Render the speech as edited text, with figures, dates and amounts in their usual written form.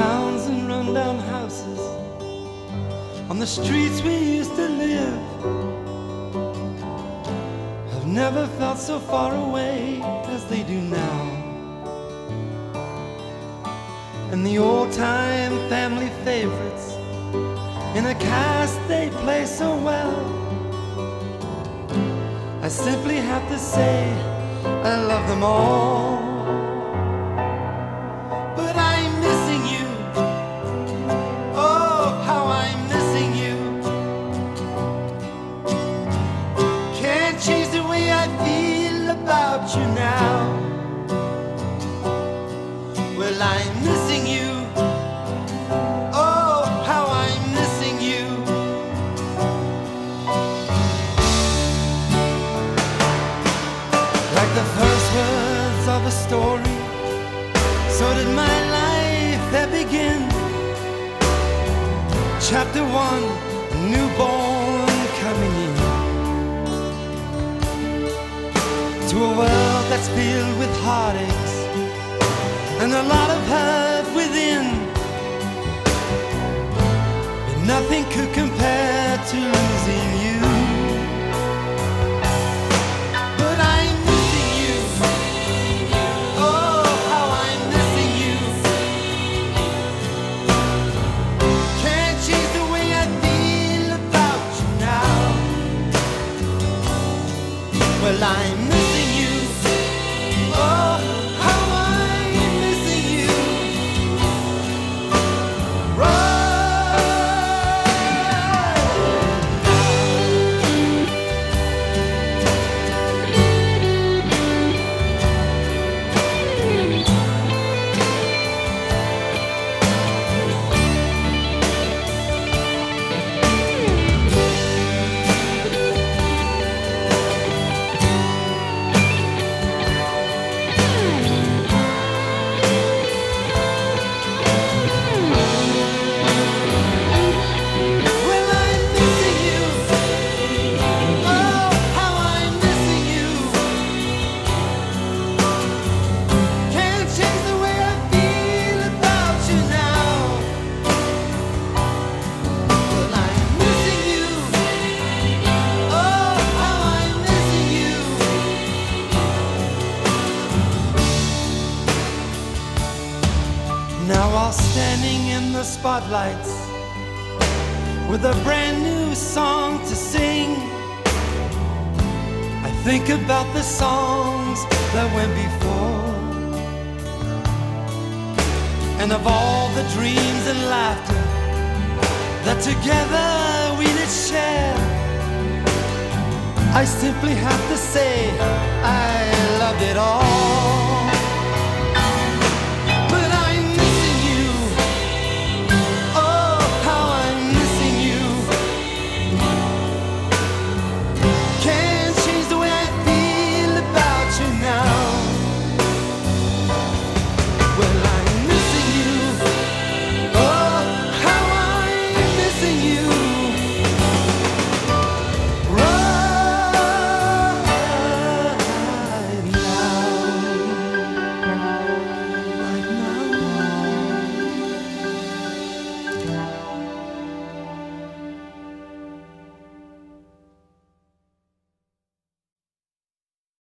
towns and rundown houses, on the streets we used to live, have never felt so far away as they do now. And the old-time family favorites, in a cast they play so well, I simply have to say I love them all. But I'm missing you. Oh, how I'm missing you. Can't change the way I feel about you now. Well, I'm missing you. Oh, how I'm missing you. Like the first words of a story, so did my life that begin. Chapter 1, newborn coming in to a world that's filled with heartaches and a lot of hurt within. But nothing could compare to losing you. But I'm missing you. Oh, how I'm missing you. Can't change the way I feel about you now. Well, I'm missing you. Oh, how I'm missing you. Well, I'm missing you. Oh, how I'm missing you. Can't change the way I feel about you now. Well, I'm missing you. Oh, how I'm missing you. Now while standing in the spotlights with a brand new song to sing, I think about the songs that went before, and of all the dreams and laughter that together we did share. I simply have to say I loved it all.